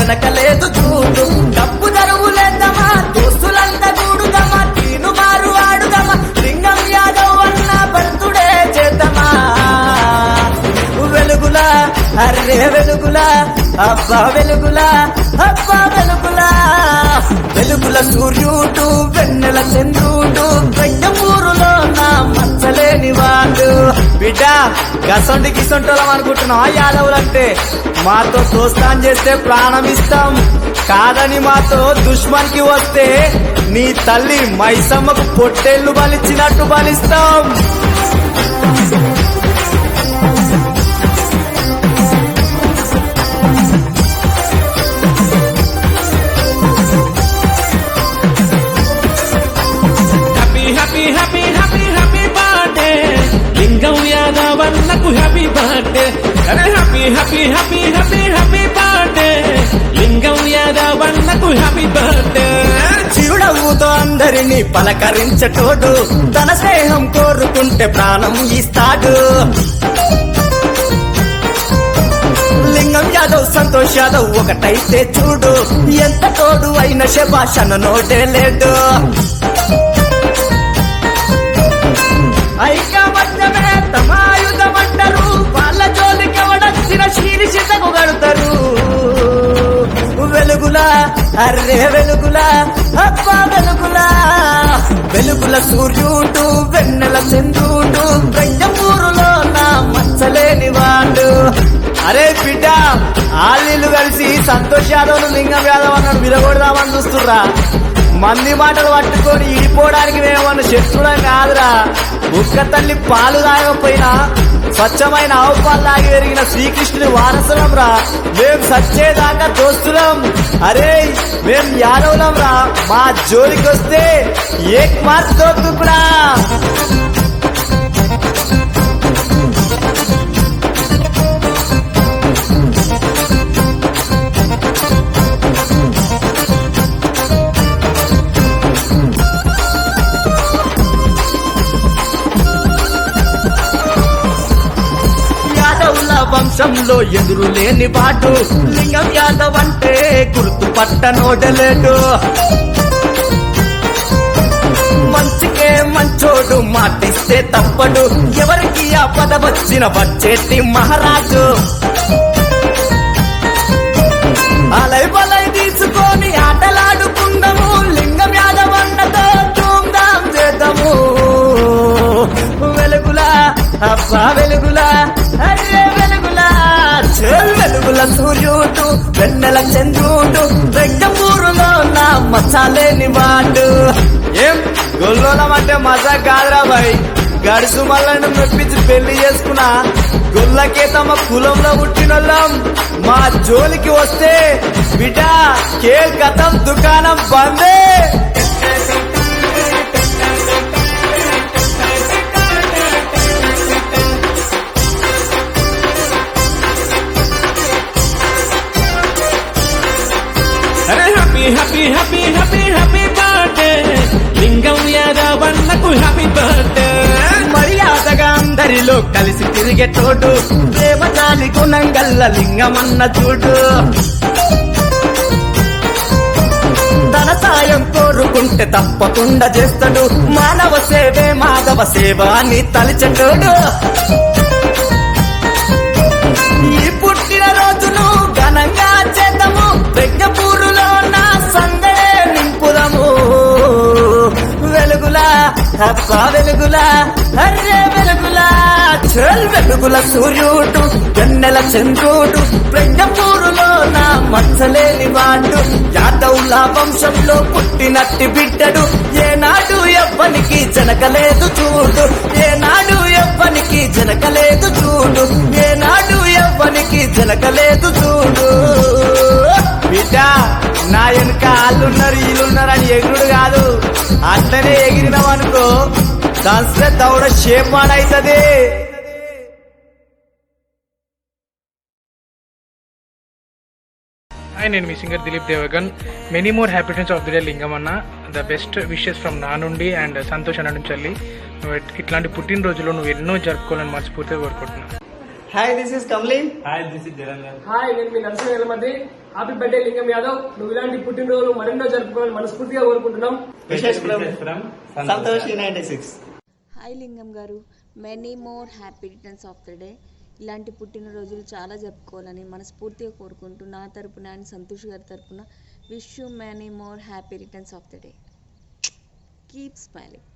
వెనకలేదు చూడు. డబ్బు దరువులేద్దామా, దోస్తులంతా కూడుదమా, తీను మారు ఆడుదమా, లింగం యాదవ్ అన్న బర్తుడే చేద్దామా. వెలుగులా అర్రే వెలుగులా, అబ్బా వెలుగులా, అబ్బా వెలుగులా. వెలుగుల సూర్యుడు, వెన్నెల చంద్రుడు, వెంకమూరులో నా మచ్చలేని వాడు. బిడ్డ గసొంటి గిసొంటోళ్ళం అనుకుంటున్నావా యాదవులంటే? మాతో దోస్తాన్ చేస్తే ప్రాణం ఇస్తాం, కాదని మాతో దుష్మన్ కి వస్తే నీ తల్లి మైసమ్మకు పొట్టేళ్లు బలిచ్చినట్టు బలిస్తాం. లింగం యాదవ్ అన్నకు హ్యాపీ బర్త్డే. అరే happy happy happy happy happy birthday. Lingam Yadav అన్నకు హ్యాపీ బర్త్డే. చిరునవ్వుతో అందరినీ పలకరించటోడు, తన స్నేహం కోరుకుంటే ప్రాణం ఇస్తాడు. లింగం యాదవ్ సంతోష్ యాదవ్ ఒకటైతే చూడు, ఎంత తోడు అయిన శభాషణ నోటే లేడు. ఐకమత్యమే తమాయుధమంటారు, వాళ్ళ జోలికి ఎవడొచ్చిన శీర్షితకు కడతారు. వెలుగులా అర్రే వెలుగులా, అబ్బా వెలుగులా. వెలుగుల సూర్యుడు, వెన్నెల చంద్రుడు, వెంకమూరులో నా మచ్చలేని వాడు. అరే బిడ్డ, ఆళ్ళు కలిసి సంతోష్ యాదవ్ లింగం యాదవ్ అన్నాడు విరగొడదామని చూస్తుర్రా. మంది మాటలు పట్టుకొని ఈడిపోవడానికి మేమన్నా శత్రులం కాదురా. ఒక్క తల్లి పాలు తాగకపోయినా స్వచ్ఛమైన ఆవు పాలు తాగి పెరిగిన శ్రీకృష్ణుని వారసులం రా. మేం సచ్చేదాకా దోస్తులం. అరే మేం యాదవులం రా, మా జోలికి వస్తే ఏక్ మార్క్ దోతుకుడా. వంశంలో ఎదురు లేని వాడు లింగం యాదవ్ అంటే గుర్తుపట్టనోడలేడు. మంచికే మంచోడు, మాటిస్తే తప్పడు, ఎవరికి ఆపద వచ్చిన వచ్చేటి మహారాజు. అలై బలై తీసుకొని ఆటలాడుకుందాము, లింగం యాదవ్ అన్నతో ధూమ్ధాం చేద్దాము. వెలుగులా అబ్బా వెలుగులా, అరే వెలుగులా. వెలుగుల సూర్యుడు, వెన్నెల చంద్రుడు, వెంకమూరులో నా మచ్చాలేని వాడు. ఏం గొల్లోలం అంటే మజా కాదురా భాయ్. గడుసు మళ్ళను మెప్పించి పెళ్లి చేసుకున్నా గొల్లకే తమ కులంలో పుట్టినోళ్ళం. మా జోలికి వస్తే బిడ్డ కేల్ కథం దుకాణం బందే. Happy happy happy happy happy birthday. Lingam Yadav అన్నకు హ్యాపీ బర్త్డే. మర్యాదగా అందరిలో కలిసి తిరిగేటోడు, ప్రేమ జాలి గుణం గల్ల లింగమన్న చూడు. తన సాయం కోరుకుంటే తప్పకుండా చేస్తాడు, మానవ సేవే మాధవ సేవ అని తలిచెటోడు. ఈ పుట్టిన రోజును ఘనంగా చేద్దాము, వెంకపూరులో నా సందడే నింపుదాము. వెలుగులా అబ్బా వెలుగులా, అర్రే వెలుగులా. వెలుగుల సూర్యుడు, వెన్నెల చంద్రుడు, వెంకపూరులో నా మచ్చలేని వాడు. యాదవుల వంశంలో పుట్టినట్టి బిడ్డడు, ఏనాడు ఎవ్వనికి జనకలేదు చూడు. ఏనాడు ఎవ్వనికి జనకలేదు చూడు. ఏనాడు ఎవ్వనికి జనకలేదు చూడు. బిడ్డ నా వెనుక వాళ్ళున్నారు వీళ్ళున్నారని ఎగురుడు కాదు, అట్లనే ఎగిరినామనుకో దాస్తే దౌడ షేపాడైతది. Hi, నేను మీ singer Dilip Devgan. Many more happy returns of the day Lingam అన్న. ద బెస్ట్ విషెస్ ఫ్రమ్ నా నుండి అండ్ సంతోష్ అన్న నుంచి వెళ్ళి. నువ్వు ఇట్లాంటి పుట్టినరోజులో నువ్వు ఎన్నో జరుపుకోవాలని మనస్ఫూర్తిగా కోరుకుంటున్నాను. Hi this is Kamli. Hi this is జరంగల్. హాయ్ నేను మీ నరసింహ యలమద్రి. Happy birthday Lingam Yadav. నువ్వు ఇలాంటి పుట్టినరోజు మరెన్నో జరుపుకోవాలని మనస్ఫూర్తిగా కోరుకుంటున్నాం. విశేష్ Santosh 96. Hi Lingam garu, many more happy returns of the day. ఇలాంటి పుట్టినరోజులు చాలా జరుపుకోవాలని మనస్ఫూర్తిగా కోరుకుంటూ నా తరపున అండ్ సంతోష్ గారి తరపున wish you many more happy returns of the day. Keep smiling.